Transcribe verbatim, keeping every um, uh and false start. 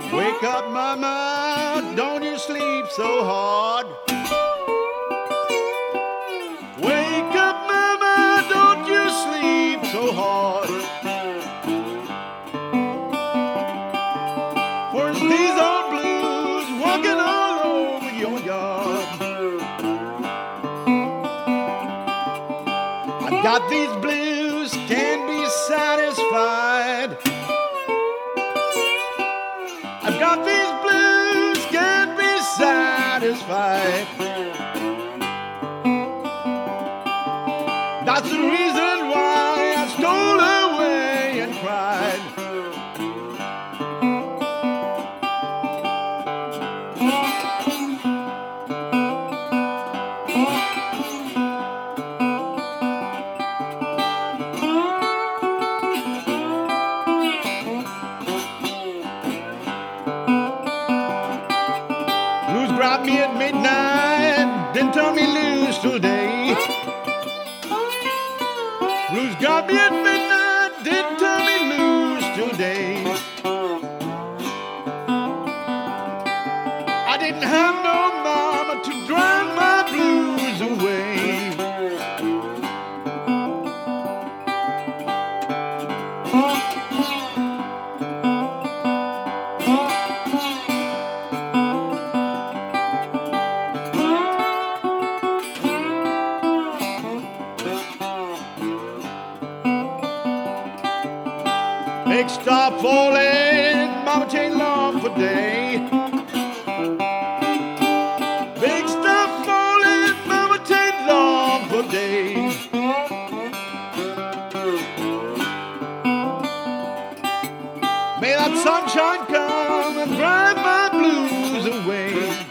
Wake up, mama, don't you sleep so hard. Wake up, mama, don't you sleep so hard. For these old blues walking all over your yard. I've got these blues, can't be satisfied. I've got these blues, can't be satisfied. That's the reason why I stole away and cried. Blues grabbed me at midnight, didn't turn me loose today. Blues got me at midnight, didn't turn me loose today. I didn't have no mama to drive my blues away. Big stop falling, mama chain long for day. Big stop falling, mama chain long for day. May that sunshine come and drive my blues away.